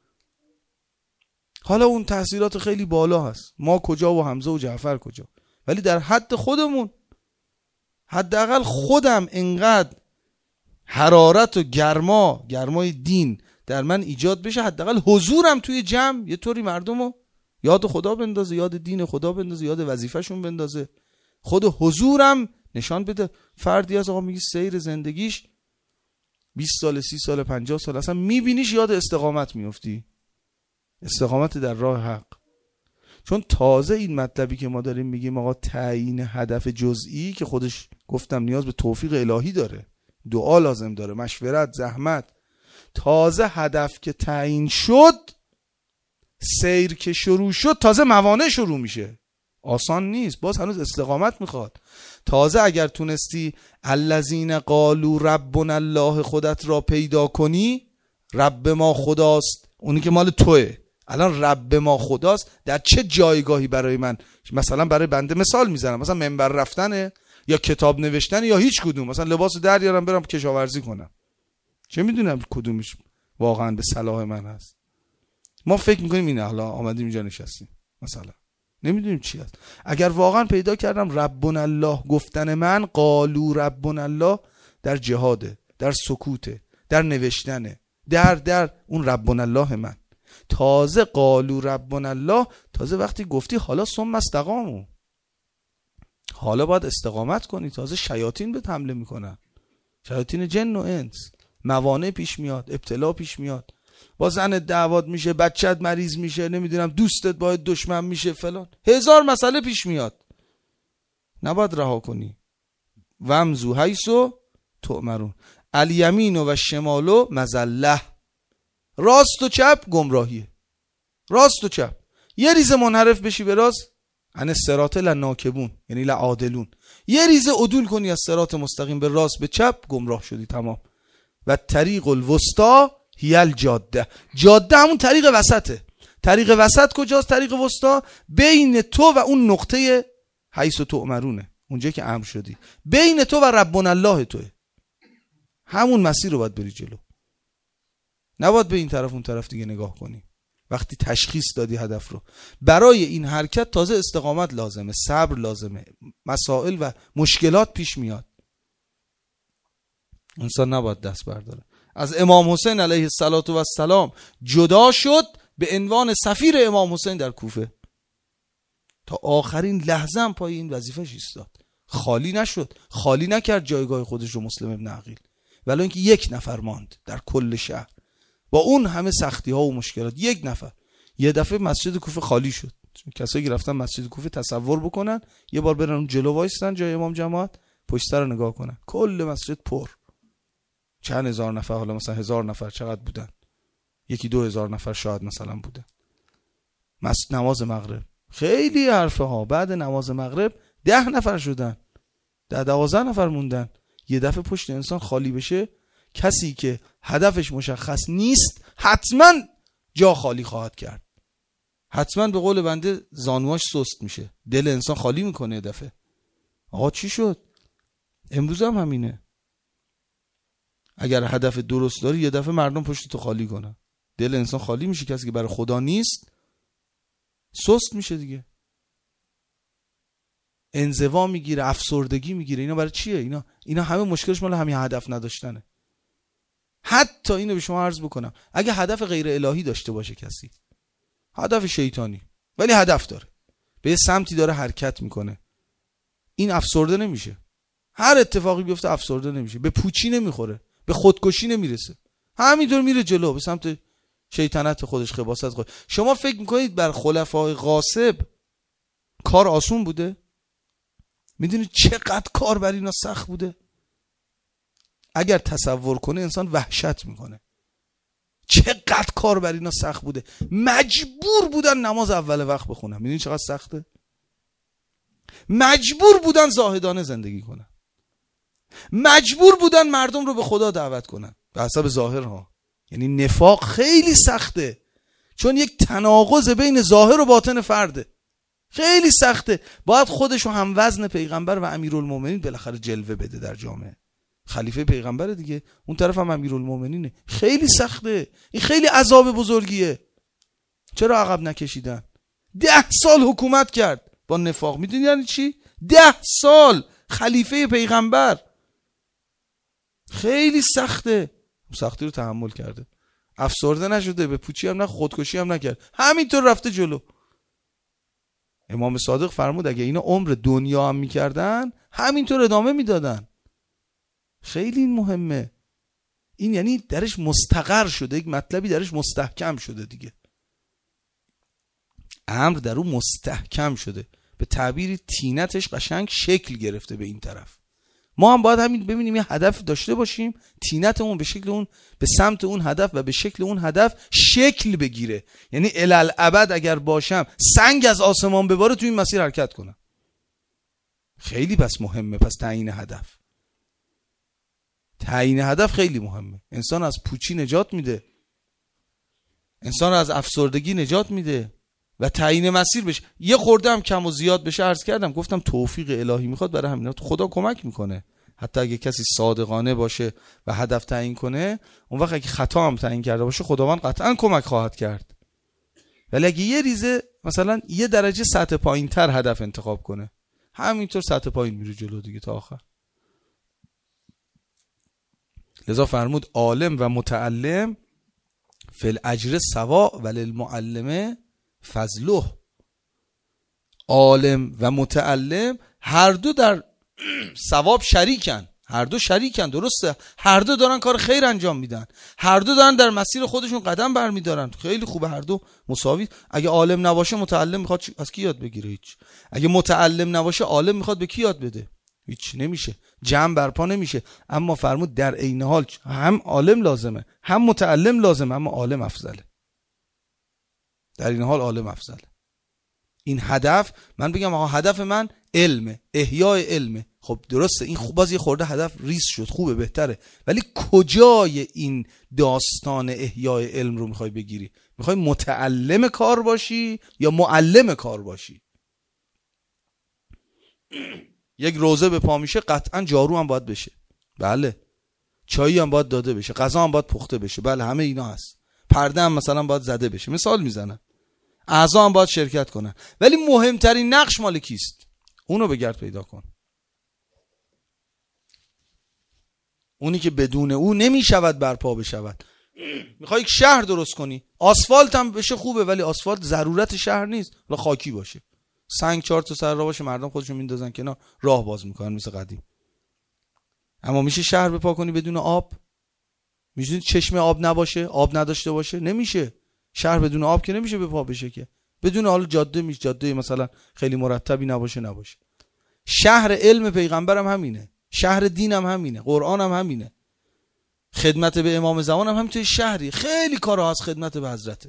Speaker 1: حالا اون تأثیرات خیلی بالا هست، ما کجا و حمزه و جعفر کجا، ولی در حد خودمون، حداقل خودم اینقدر حرارت و گرما گرمای دین در من ایجاد بشه، حداقل حضورم توی جمع یه طوری مردمو یاد خدا بندازه، یاد دین خدا بندازه، یاد وظیفه‌شون بندازه، خود حضورم نشان بده. فردی از آقا میگی سیر زندگیش بیست سال، سی سال، پنجاه سال، اصلا میبینیش یاد استقامت میفتی، استقامت در راه حق. چون تازه این مطلبی که ما داریم میگیم آقا تعیین هدف جزئی، که خودش گفتم نیاز به توفیق الهی داره، دعا لازم داره، مشورت، زحمت. تازه هدف که تعیین شد، سیر که شروع شد، تازه موانع شروع میشه. آسان نیست، باز هنوز استقامت میخواد. تازه اگر تونستی الذین قالوا ربنا الله خودت را پیدا کنی، رب ما خداست، اونی که مال توه. الان رب ما خداست در چه جایگاهی برای من؟ مثلا برای بنده مثال میزنم، مثلا منبر رفتنه یا کتاب نوشتن یا هیچ کدوم. مثلا لباس در بیارم برم کشاورزی کنم، چه میدونم کدومش واقعا به صلاح من هست. ما فکر میکنیم اینه، حالا آمدیم اینجا نشستیم، مثلا نمیدونیم چی هست. اگر واقعا پیدا کردم ربنا الله گفتن من، قالوا ربنا الله در جهاده، در سکوته، در نوشتنه، در در اون ربنا الله من. تازه قالوا ربنا الله، تازه وقتی گفتی حالا ثم استقاموا، حالا باید استقامت کنی. تازه شیاطین بهت حمله میکنن، شیاطین جن و انس، موانع پیش میاد، ابتلا پیش میاد، با زنت دعوات میشه، بچت مریض میشه، نمیدونم دوستت باید دشمن میشه، فلان، هزار مسئله پیش میاد. نباید رها کنی. ومزو حیثو تؤمرون، الیمین و شمالو مزله، راست و چپ گمراهیه، راست و چپ. یه ریزه منحرف بشی به راست، عن الصراط لناکبون، یعنی لعادلون، یه ریزه عدول کنی از صراط مستقیم به راست به چپ، گمراه شدی تمام. و طریق الوسطی هی الجاده، جاده همون طریق وسطه. طریق وسط کجاست؟ طریق وسطی بین تو و اون نقطه حیث تؤمرونه، اونجایی که امر شدی، بین تو و ربنا الله توه. همون مسیر رو باید بری جلو، نباید به این طرف اون طرف دیگه نگاه کنی. وقتی تشخیص دادی هدف رو، برای این حرکت تازه استقامت لازمه، صبر لازمه، مسائل و مشکلات پیش میاد، انسان نباید دست برداره. از امام حسین علیه السلام جدا شد به عنوان سفیر امام حسین در کوفه، تا آخرین لحظه هم پای این وظیفه‌اش ایستاد، خالی نشد، خالی نکرد جایگاه خودش رو مسلم ابن عقیل، ولی اینکه یک نفر ماند در کل شهر با اون همه سختی ها و مشکلات. یک نفر. یه دفعه مسجد کوفه خالی شد. کسایی که رفتن مسجد کوفه تصور بکنن یه بار برن اون جلو وایستن جای امام جماعت، پشت سر رو نگاه کنن، کل مسجد پر، چند هزار نفر، حالا مثلا هزار نفر چقدر بودن، یکی دو هزار نفر شاید مثلا بوده. نماز مغرب خیلی حرفه ها، بعد نماز مغرب ده نفر شدن، ده دوازده نفر موندن. یه دفعه پشت انسان خالی بشه، کسی که هدفش مشخص نیست حتما جا خالی خواهد کرد، حتما به قول بنده زانواش سست میشه، دل انسان خالی میکنه. یه دفعه آقا چی شد؟ امروز هم همینه. اگر هدف درست داری یه دفعه مردم پشت تو خالی کنن، دل انسان خالی میشه. کسی که برای خدا نیست سست میشه دیگه، انزوا میگیره، افسردگی میگیره. اینا برای چیه؟ اینا اینا همه مشکلش مال همین هدف نداشتنه. حتی اینو به شما عرض بکنم، اگه هدف غیر الهی داشته باشه کسی، هدف شیطانی، ولی هدف داره، به یه سمتی داره حرکت میکنه، این افسرده نمیشه. هر اتفاقی بیفته افسرده نمیشه، به پوچی نمیخوره، به خودکشی نمیرسه، همینطور میره جلو به سمت شیطنت خودش، خباثت خودش. شما فکر میکنید بر خلفای غاصب کار آسون بوده؟ میدونید چقدر کار بر اینا سخت بوده؟ اگر تصور کنه انسان وحشت میکنه. چقدر کار بر اینا سخت بوده، مجبور بودن نماز اول وقت بخونن. میدونید چقدر سخته؟ مجبور بودن زاهدانه زندگی کنن، مجبور بودن مردم رو به خدا دعوت کنن به حسب ظاهرها. یعنی نفاق خیلی سخته، چون یک تناقض بین ظاهر و باطن فرده، خیلی سخته. باید خودشو هم وزن پیغمبر و امیرالمومنین بالاخره جلوه بده در جامعه. خلیفه پیغمبر دیگه، اون طرف هم امیرالمومنینه. خیلی سخته، این خیلی عذاب بزرگیه. چرا عقب نکشیدن؟ ده سال حکومت کرد با نفاق. میدونی یعنی چی؟ ده سال خلیفه پیغمبر. خیلی سخته، سختی رو تحمل کرده، افسرده نشده، به پوچی هم نه، خودکشی هم نکرد، همینطور رفته جلو. امام صادق فرمود اگه اینا عمر دنیا هم میکردن همینطور ادامه میدادن. خیلی این مهمه، این یعنی درش مستقر شده، یک مطلبی درش مستحکم شده دیگه، امر در اون مستحکم شده، به تعبیری تینتش قشنگ شکل گرفته به این طرف. ما هم باید همین ببینیم یه هدف داشته باشیم، تینتمون به شکل اون، به سمت اون هدف و به شکل اون هدف شکل بگیره. یعنی الالعبد اگر باشم سنگ از آسمان بباره تو این مسیر حرکت کنم. خیلی پس مهمه. پس تعیین هدف، تعیین هدف خیلی مهمه. انسان از پوچی نجات میده، انسان از افسردگی نجات میده و تعیین مسیر بشه. یه خورده هم کم و زیاد بشه، عرض کردم گفتم توفیق الهی میخواد، برای همین خدا کمک میکنه. حتی اگه کسی صادقانه باشه و هدف تعیین کنه، اون وقت اگه خطا هم تعیین کرده باشه خداوند قطعا کمک خواهد کرد. ولی اگه یه ریزه مثلا یه درجه سطح پایین‌تر هدف انتخاب کنه، همینطور سطح پایین میره جلو دیگه تا آخر. لذا فرمود عالم و متعلم فی الاجر سوا وللمعلم فضله. عالم و متعلم هر دو در ثواب شریکن، هر دو شریکن، درسته، هر دو دارن کار خیر انجام میدن، هر دو دارن در مسیر خودشون قدم برمیدارن. خیلی خوبه، هر دو مساوی. اگه عالم نباشه متعلم میخواد از کی یاد بگیره؟ هیچ. اگه متعلم نباشه عالم میخواد به کی یاد بده؟ هیچ، نمیشه، جمع برپا نمیشه. اما فرمود در عین حال هم عالم لازمه هم متعلم لازمه، اما عالم افضله. در این حال عالم افضله. این هدف، من بگم آقا هدف من علمه، احیای علمه، خب درسته، این خوب، باز یه خورده هدف ریس شد، خوبه، بهتره، ولی کجای این داستان احیای علم رو میخوای بگیری؟ میخوای متعلم کار باشی یا معلم کار باشی؟ یک روزه به پا میشه، قطعا جارو هم باید بشه، بله، چایی هم باید داده بشه، غذا هم باید پخته بشه، بله، همه اینا هست، پرده هم مثلا باید زده بشه، مثال میزنم، اعضا هم باید شرکت کنن، ولی مهمترین نقش مال کیست؟ اونو بگرد پیدا کن. اونی که بدون او نمیشود برپا بشود. میخوای یک شهر درست کنی، آسفالت هم بشه خوبه، ولی آسفالت ضرورت شهر نیست، ولی خاکی باشه، سنگ چهار تا سر راه باشه، مردم خودشون میندازن کنار، راه باز میکنن مثل قدیم. اما میشه شهر بپا کنی بدون آب؟ میشه چشمه آب نباشه، آب نداشته باشه؟ نمیشه. شهر بدون آب که نمیشه بپا بشه که. بدون حال جاده میشه، جاده مثلا خیلی مرتبی نباشه نباشه. شهر علم پیغمبرم همینه، شهر دینم همینه، قرآن هم همینه. خدمت به امام زمان هم همینطوری شهری، خیلی کارها هست خدمت به حضرته.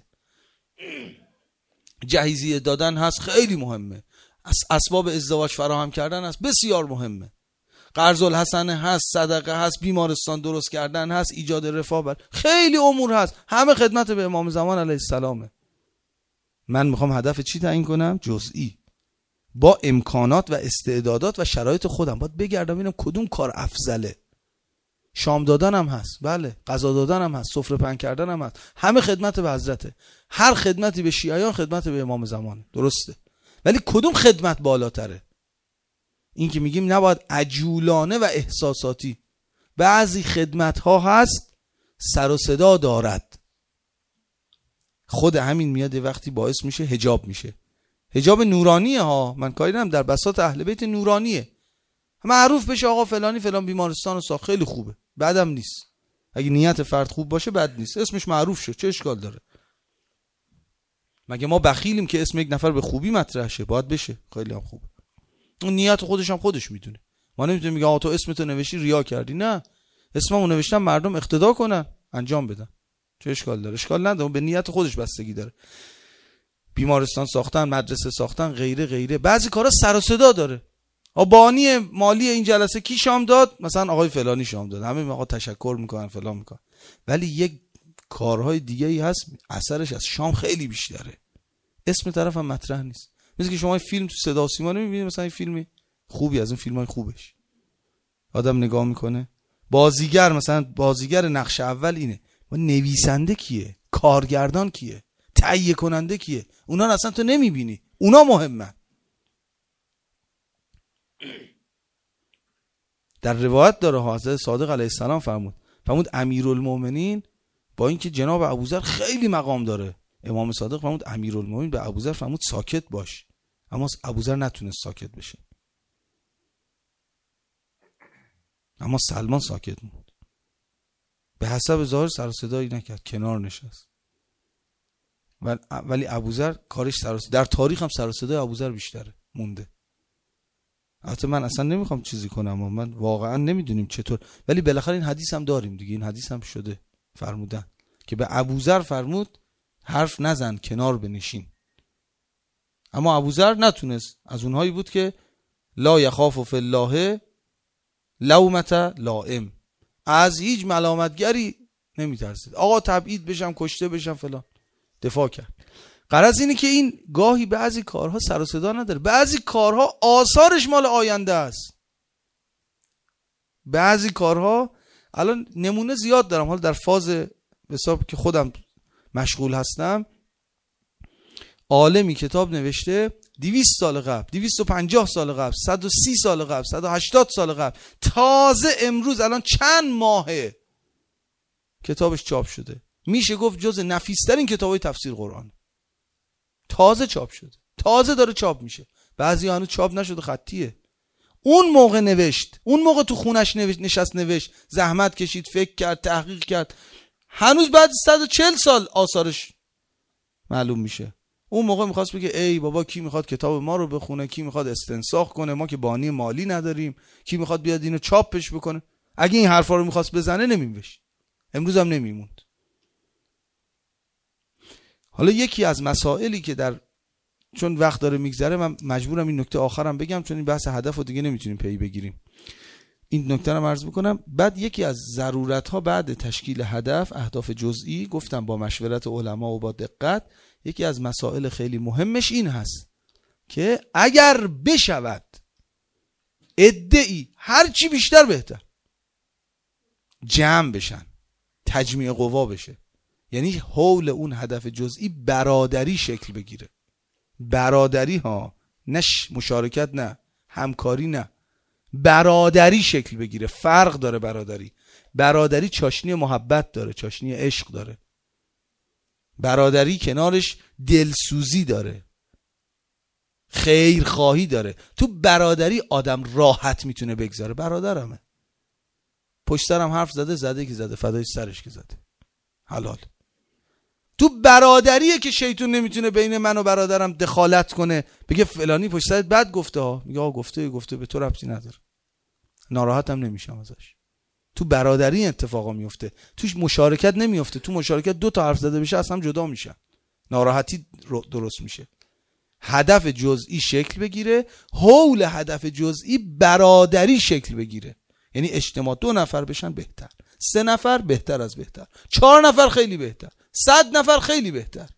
Speaker 1: جهیزیه دادن هست، خیلی مهمه. اسباب ازدواج فراهم کردن هست، بسیار مهمه. قرض الحسنه هست، صدقه هست، بیمارستان درست کردن هست، ایجاد رفاه بر، خیلی امور هست، همه خدمت به امام زمان علیه السلامه. من میخوام هدف چی تعیین کنم؟ جزئی، با امکانات و استعدادات و شرایط خودم باید بگردم ببینم کدوم کار افضله. شام دادن هم هست، بله، غذا دادن هم هست، سفره پهن کردن هم هست، همه خدمت به حضرته. هر خدمتی به شیعیان خدمت به امام زمان، درسته، ولی کدوم خدمت بالاتره؟ این که میگیم نباید عجولانه و احساساتی. بعضی خدمت ها هست سر و صدا دارد، خود همین میاد وقتی باعث میشه حجاب میشه. حجاب نورانیه ها، من کاری ندارم، در بساط اهل بیت نورانیه، معروف بشه آقا فلانی فلان بیمارستان و ساخت، خیلی خوبه، بعدم نیست. اگه نیت فرد خوب باشه بد نیست، اسمش معروف شد، چه اشکال داره؟ مگه ما بخیلیم که اسم یک نفر به خوبی مطرح شه؟ باید بشه، خیلی هم خوبه. اون نیت خودش هم خودش میدونه. ما نمیتونیم میگه آقا تو اسمتو نوشتی ریا کردی، نه، اسممو نوشتم مردم اقتدا کنن انجام بدن، چه اشکال داره؟ اشکال نداره، به نیت خودش بستگی داره. بیمارستان ساختن، مدرسه ساختن، غیره غیره، بعضی کارا سر و صدا داره. بانی مالی این جلسه کی شام داد؟ مثلا آقای فلانی شام داد، همه آقا تشکر میکنن فلان میکنن، ولی یک کارهای دیگه ای هست اثرش از شام خیلی بیشتره، اسم طرف هم مطرح نیست. مثل که شما فیلم تو صدا و سیما نمیبینید، مثلا این فیلمی خوبی از اون فیلمای خوبش آدم نگاه میکنه، بازیگر مثلا بازیگر نقش اول اینه، و نویسنده کیه، کارگردان کیه، تهیه کننده کیه، اونا اصلا تو نمیبینی، اونا مهمن. در روایت داره حضرت صادق علیه السلام فرمود فرمود امیرالمومنین، با اینکه جناب ابوذر خیلی مقام داره، امام صادق فرمود امیرالمومنین به ابوذر فرمود ساکت باش، اما ابوذر نتونست ساکت بشه، اما سلمان ساکت بود، به حسب ظاهر سر و صدایی نکرد، کنار نشست. ولی ابوذر کارش سر و صدا، در تاریخ هم سر و صدای ابوذر بیشتره مونده. البته من اصلا نمیخوام چیزی کنم و من واقعا نمیدونیم چطور، ولی بالاخره این حدیث هم داریم دیگه، این حدیث هم شده فرمودن که به ابوذر فرمود حرف نزن، کنار بنشین. اما ابوذر نتونست، از اونهایی بود که لا یخاف فی الله لومة لائم، از هیچ ملامتگری نمیترسید، آقا تبعید بشم کشته بشم فلان، دفاع کرد. غرض اینه که این گاهی بعضی کارها سر و صدا نداره، بعضی کارها آثارش مال آینده است، بعضی کارها الان نمونه زیاد دارم، حالا در فاز حساب که خودم مشغول هستم، عالمی کتاب نوشته دویست سال قبل، دویست و پنجاه سال قبل، صد و سی سال قبل، صد و هشتاد سال قبل، تازه امروز الان چند ماهه کتابش چاپ شده، میشه گفت جز نفیس‌ترین کتابای تفسیر قرآن، تازه چاپ شده، تازه داره چاپ میشه، بعضی هنوز چاپ نشده خطیه. اون موقع نوشت، اون موقع تو خونش نوشت، نشست نوشت، زحمت کشید، فکر کرد، تحقیق کرد، هنوز بعد صد و چهل سال آثارش معلوم میشه. اون موقع میخواست بگه ای بابا کی میخواد کتاب ما رو بخونه، کی میخواد استنساخ کنه، ما که بانی مالی نداریم، کی میخواد بیاد اینو چاپش بکنه. اگه این حرفا رو میخواست بزنه نمیوش، امروز هم نمیموند. حالا یکی از مسائلی که در، چون وقت داره میگذره من مجبورم این نکته آخرم بگم، چون این بحث هدف رو دیگه نمیتونیم پی بگیریم، این نکته رو عرض میکنم. بعد یکی از ضرورت ها بعد تشکیل هدف، اهداف جزئی، گفتم با مشورت علما و با دقت، یکی از مسائل خیلی مهمش این هست که اگر بشود عده‌ای، هر چی بیشتر بهتر، جمع بشن، تجمیع قوا بشه، یعنی حول اون هدف جزئی برادری شکل بگیره، برادری ها، نه مشارکت، نه همکاری، نه برادری شکل بگیره. فرق داره برادری، برادری چاشنی محبت داره، چاشنی عشق داره، برادری کنارش دلسوزی داره، خیرخواهی داره. تو برادری آدم راحت میتونه بگذاره، برادرمه، پشت سرم حرف زده زده که زده، فدای سرش که زده، حلال. تو برادریه که شیطون نمیتونه بین من و برادرم دخالت کنه، بگه فلانی پشت سرت بد گفته ها، میگه آقا گفته گفته به تو ربطی نداره، ناراحتم نمیشم ازش، تو برادری اتفاقا میفته، توش مشارکت نمیفته. تو مشارکت دو تا حرف زده بشه اصلا جدا میشن، ناراحتی درست میشه. هدف جزئی شکل بگیره، حول هدف جزئی برادری شکل بگیره. یعنی اجتماع دو نفر بشن بهتر، سه نفر بهتر از بهتر، چهار نفر خیلی بهتر، صد نفر خیلی بهتر.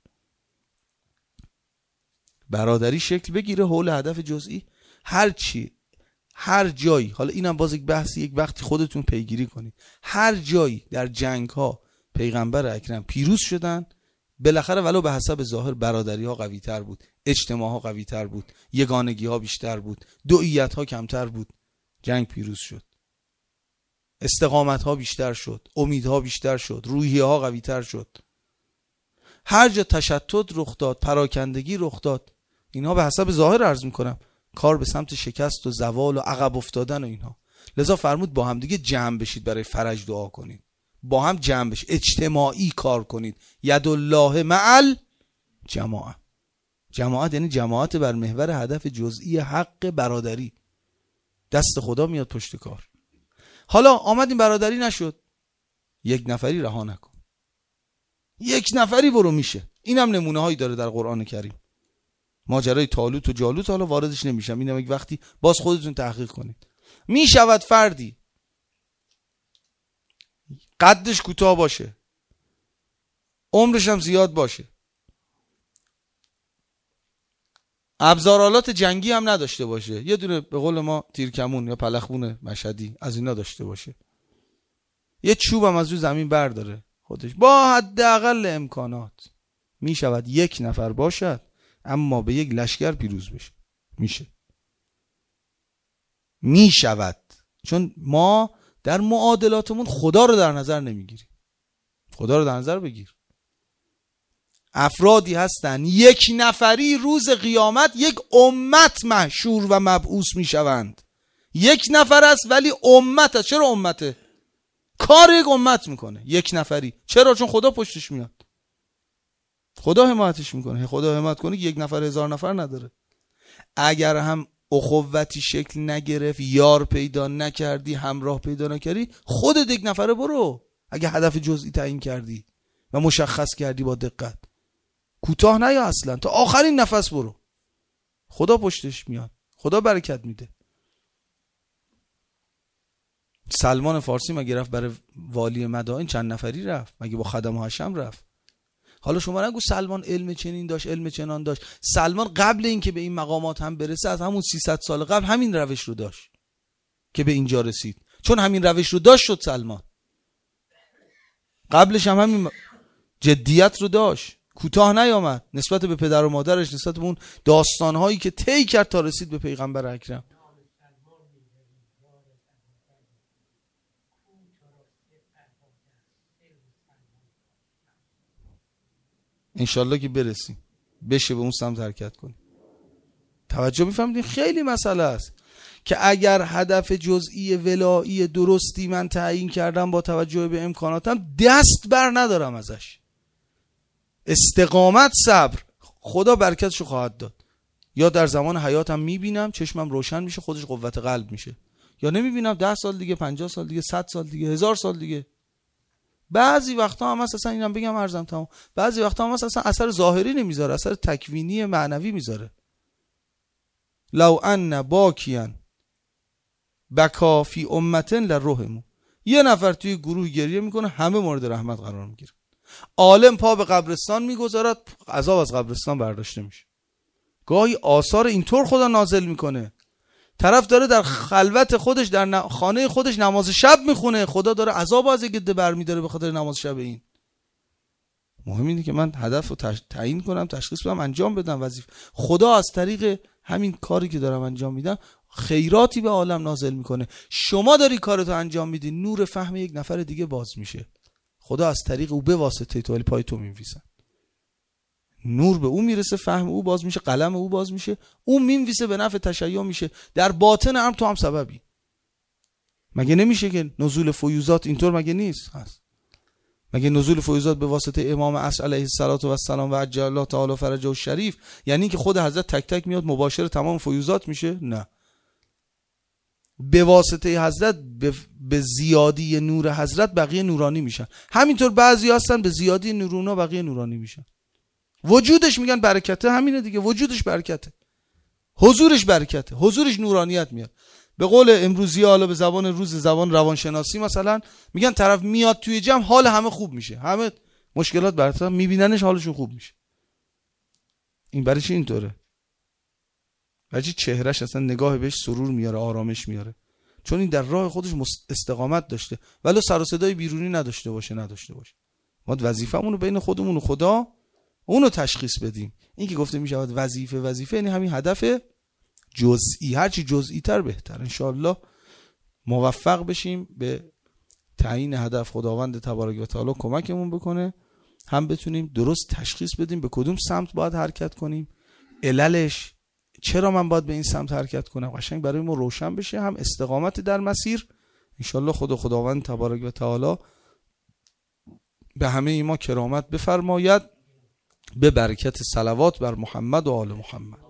Speaker 1: برادری شکل بگیره حول هدف جزئی. هر چی، هر جایی، حالا اینم باز یک بحثی، یک وقتی خودتون پیگیری کنید، هر جایی در جنگ ها پیغمبر اکرم پیروز شدن، بالاخره ولو به حسب ظاهر برادری ها قوی تر بود، اجتماع ها قوی تر بود، یگانگی ها بیشتر بود، دوئیت ها کمتر بود، جنگ پیروز شد. استقامت ها بیشتر شد، امیدها بیشتر شد، روحیه ها قوی تر شد. هر جا تشتت رخ داد، پراکندگی رخ داد، اینها به حسب ظاهر عرض میکنم کار به سمت شکست و زوال و عقب افتادن و اینها. لذا فرمود با هم دیگه جمع بشید، برای فرج دعا کنید، با هم جمع بشید، اجتماعی کار کنید. ید الله مع الجماعه. جماعت یعنی جماعت بر محور هدف جزئی حق برادری. دست خدا میاد پشت کار. حالا آمد این برادری نشد، یک نفری رها نکن، یک نفری برو میشه. اینم نمونه هایی داره در قرآن کریم. ماجرای طالوت و جالوت حالا واردش نمیشم، اینم یک وقتی باز خودتون تحقیق کنید. میشود فردی قدش کوتاه باشه، عمرش هم زیاد باشه، ابزارالات جنگی هم نداشته باشه، یه دونه به قول ما تیرکمون یا پلخمون مشهدی از اینا داشته باشه، یه چوب هم از رو زمین برداره خودش، با حداقل امکانات می شود یک نفر باشد اما به یک لشکر پیروز بشه. میشه، می شود. چون ما در معادلاتمون خدا رو در نظر نمیگیریم. خدا رو در نظر بگیر. افرادی هستن یک نفری روز قیامت یک امت محشور و مبعوث میشوند. یک نفر است ولی امت است. چرا امته؟ کار یک امت میکنه، یک نفری. چرا؟ چون خدا پشتش میاد، خدا حمایتش میکنه. خدا حمایت کنه یک نفر هزار نفر نداره. اگر هم اخوتی شکل نگرفت، یار پیدا نکردی، همراه پیدا نکردی، خودت یک نفره برو. اگه هدف جزئی تعیین کردی و مشخص کردی با دقت، کوتاه نیا اصلا، تا آخرین نفس برو. خدا پشتش میاد، خدا برکت میده. سلمان فارسی مگه رفت برای والی مدائن چند نفری رفت؟ مگه با خدم و حشم رفت؟ حالا شما نگو سلمان علم چنین داشت، علم چنان داشت. سلمان قبل این که به این مقامات هم برسه، از همون سیصد سال قبل همین روش رو داشت که به اینجا رسید. چون همین روش رو داشت شد سلمان. قبلش هم همین جدیت رو داشت، کوتاه نیامد نسبت به پدر و مادرش، نسبت به اون داستانهایی که طی کرد تا رسید به پیغمبر اکرم. انشالله که برسیم بشه به اون سمت حرکت کنیم. توجه میفهمید؟ خیلی مسئله است که اگر هدف جزئی ولایی درستی من تعیین کردم با توجه به امکاناتم، دست بر ندارم ازش. استقامت، صبر، خدا برکتشو خواهد داد. یا در زمان حیاتم میبینم چشمم روشن میشه، خودش قوت قلب میشه، یا نمیبینم ده سال دیگه، پنجاه سال دیگه، صد سال دیگه، هزار سال دیگه. بعضی وقتا هم اصلا اینم بگم عرضم تمام، بعضی وقتا هم اصلا اثر ظاهری نمیذاره، اثر تکوینی معنوی میذاره. لو ان باکیان بکا فی امتن لرحموا. یه نفر توی گروه گریه میکنه، همه مورد رحمت قرار میگیره. عالم پا به قبرستان میگذارد، عذاب از قبرستان برداشته میشه. گاهی آثار اینطور خدا نازل میکنه، طرف داره در خلوت خودش در خانه خودش نماز شب میخونه، خدا داره عذاب از گده برمیداره به خاطر نماز شب این. مهم اینه که من هدف رو تعیین کنم، تشخیص بدم، انجام بدم وظیفه. خدا از طریق همین کاری که دارم انجام میدم خیراتی به عالم نازل میکنه. شما داری کارتو انجام میدی، نور فهم یک نفر دیگه باز میشه. خدا از طریق او به واسطه تو، ولی پای تو می‌نویسن. نور به او میرسه، فهم او باز میشه، قلم او باز میشه، او می‌نویسه، به نفع تشیع میشه. در باطن هم تو هم سببی. مگه نمیشه که نزول فیوزات اینطور مگه نیست؟ هست. مگه نزول فیوزات به واسطه امام عصر علیه السلام و عجل الله تعالی فرجه الشریف یعنی که خود حضرت تک تک میاد مباشر تمام فیوزات میشه؟ نه. به واسطه حضرت به زیادی نور حضرت بقیه نورانی میشن. همینطور بعضی هستن به زیادی نور اونا بقیه نورانی میشن. وجودش میگن برکته، همینه دیگه، وجودش برکته، حضورش برکته، حضورش نورانیت میاد. به قول امروزی حالا به زبان روز زبان روانشناسی مثلا میگن طرف میاد توی جمع حال همه خوب میشه، همه مشکلات برطرف، میبیننش حالشون خوب میشه. این برای چی اینطوره؟ برای چی چهرهش اصلا نگاه بهش سرور میاره، آرامش میاره؟ چون این در راه خودش استقامت داشته، ولو سر و صدای بیرونی نداشته باشه نداشته باشه. ما وظیفه‌مون رو بین خودمون و خدا اونو تشخیص بدیم. این که گفته میشه وظیفه وظیفه یعنی همین هدف جزئی، هرچی جزئی تر بهتر. انشاءالله موفق بشیم به تعیین هدف. خداوند تبارک و تعالی کمکمون بکنه هم بتونیم درست تشخیص بدیم به کدوم سمت باید حرکت کنیم، عللش چرا من باید به این سمت حرکت کنم، قشنگ برای ما روشن بشه، هم استقامت در مسیر. انشاءالله خدا خداوند تبارک و تعالی به همه ما کرامت بفرماید به برکت صلوات بر محمد و آل محمد.